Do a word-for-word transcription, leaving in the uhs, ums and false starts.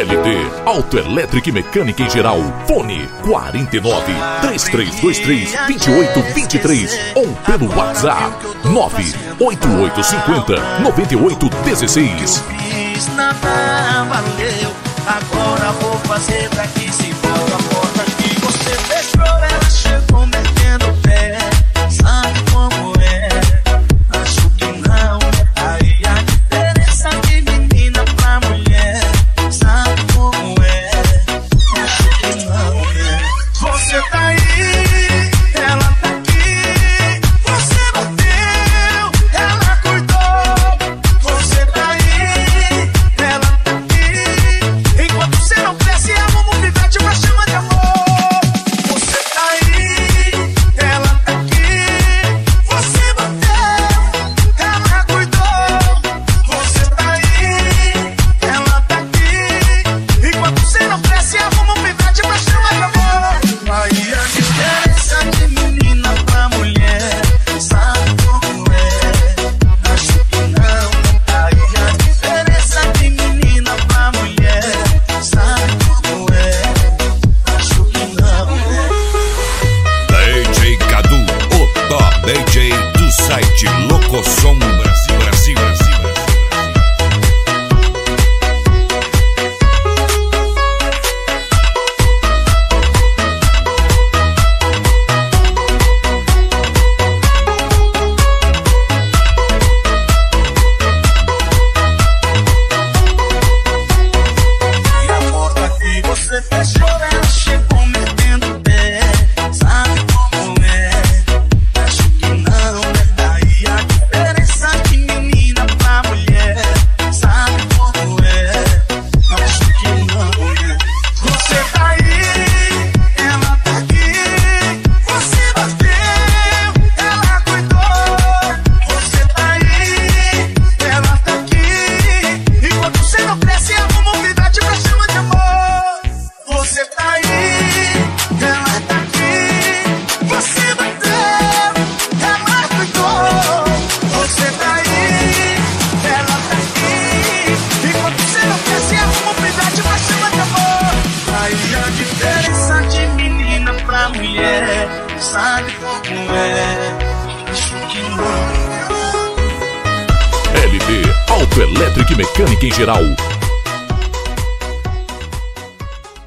L D, Autoelétrica e Mecânica em Geral. Fone quarenta e nove, três três dois três, dois oito dois três ou pelo WhatsApp nove oito oito cinco zero, nove oito um seis. Nada valeu, agora vou fazer daqui se volta a porta que você fechou. Ela chegou metendo o pé, sabe como é? Acho que não, aí a diferença de menina pra mulher, sabe como é? Acho que não, é? Você tá aí, ela tá aqui, você bateu, ela cuidou, você tá aí, ela tá aqui, enquanto você não cresce, arruma um pivete pra chama de amor. Você tá aí, ela tá aqui, você bateu, ela cuidou, você tá aí, ela tá aqui, enquanto você não cresce, arruma um pivete pra chama de amor. Aí a diferença de menina pra mulher, sabe como é? Acho que não. Aí a diferença de menina pra mulher, sabe como é? Acho que não. D J Cadu, o top D J do site Locosom Brasil, Brasil, Brasil. E a porta que você fechou, ela chegou metendo o pé, sabe como é? Acho que não, né? Aí a diferença de menina pra mulher, sabe como é? Acho que não, né? Você tá aí, ela tá aqui, você bateu, ela cuidou, você tá aí, ela tá aqui, enquanto você não cresce, arruma um pivete pra chama de amor. Você tá aí, ela tá aqui, você bateu, ela cuidou, você tá aí, ela tá aqui, enquanto você não cresce, arruma um pivete pra chama de amor. Aí a diferença de menina pra mulher, sabe como é? Acho que não. L D, Autoelétrica e Mecânica em Geral.